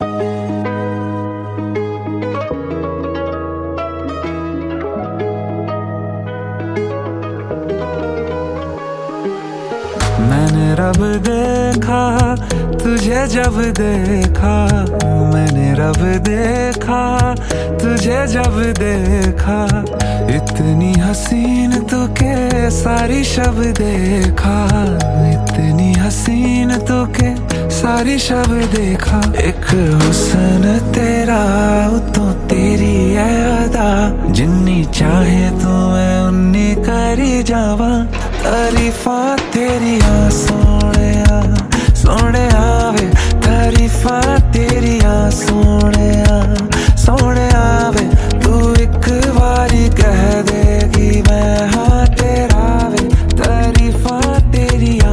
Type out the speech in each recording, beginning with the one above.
मैंने रब देखा तुझे जब देखा, मैंने रब देखा तुझे जब देखा, इतनी हसीन तू के सारी शब देखा, इतनी हसीन तू के सारी शब देखा। एक हुस्न तेरा उतो तेरी अदा, जिन्नी चाहे तू मैं उन्नी करी जावा, तारीफा तेरिया सोहणिया सोहणिया वे, तारीफा तेरिया सोहणिया सोहणिया वे, तू एक बारी कह देगी मैं हाँ तेरा वे, तारीफा तेरिया।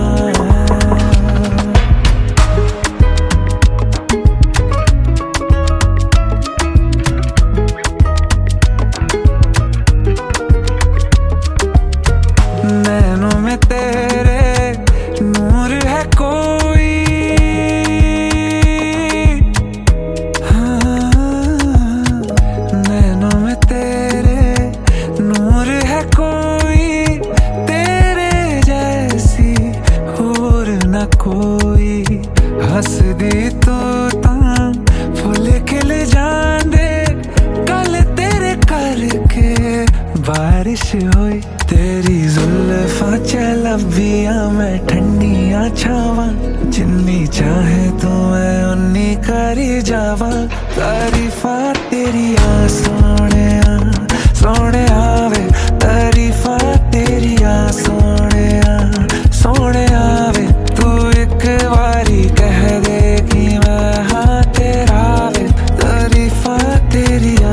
नैनों में तेरे नूर है कोई, हाँ, नैनों में तेरे नूर है कोई, तेरे जैसी और न कोई। हंस दी तू तां फुल खिल जांदे, कल तेरे करके बारिश हुई, तेरी जुल्फां चलबियां मैं ठंडियां छावां, जिन्नी चाहे तू मैं उन्नी करी जावां, तारीफा तेरिया सोहणिया सोहणिया वे, तारीफा तेरिया सोहणिया सोहणिया वे, तू एक बारी कह देगी मैं हाँ तेरा वे, तारीफा तेरिया।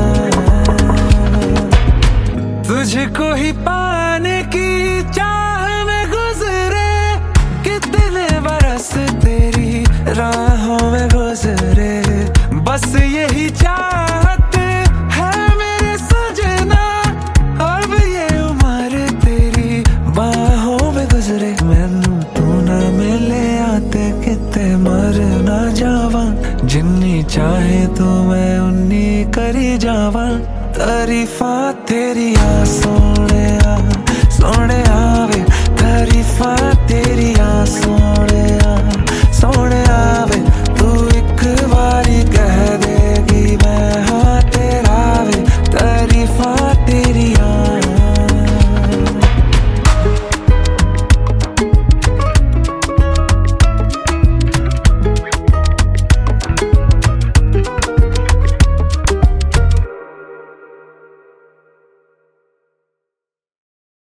तुझको ही पाने की चाह में गुजरे, कितने बरस तेरी राहों में गुजरे, बस यही चाहत है मेरे सजना, अब ये उम्र तेरी बाहों में गुजरे। मैनू तू ना मिले आते किते मर ना जावा, जिन्नी चाहे तू मैं उन्नी करी जावा, तारीफा तेरिया सो